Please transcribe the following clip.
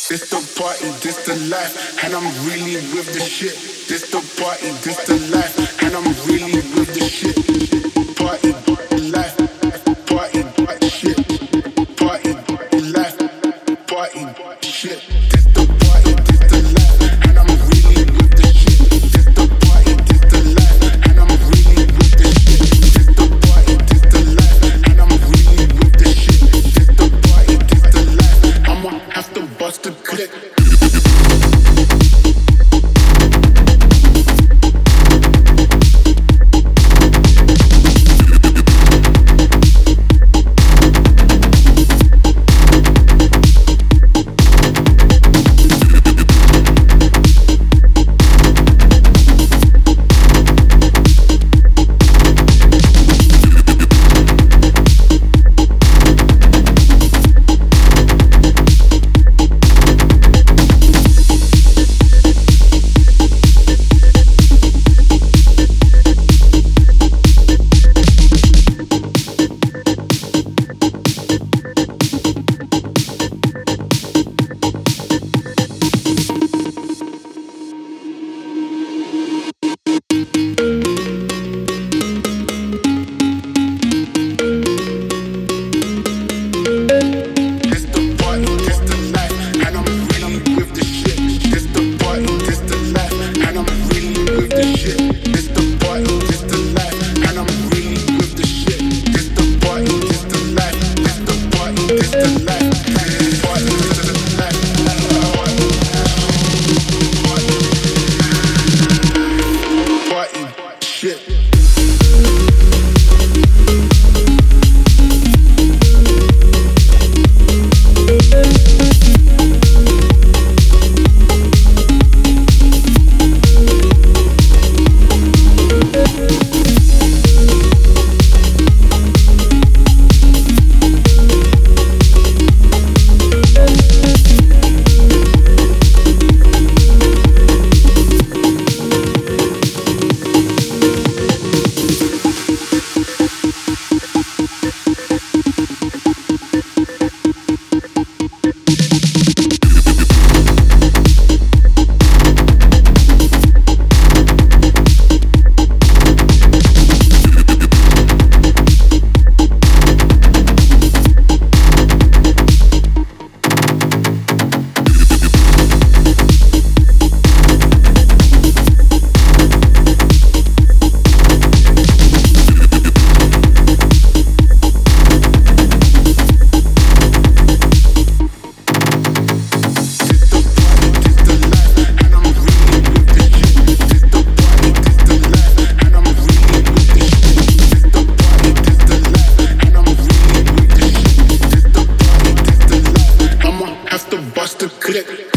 This the party, this the life, and I'm really with the shit. This the party, this the life, and I'm really with the shit. Party, life, party, shit. Party, life, party, shit. This the party, this the life, and I'm really with the shit. This the party, this the life, and I'm really with the shit. This the party, this the life, and I'm really with the shit. This the party, this the life, I'ma have to bust a click. Bust a click.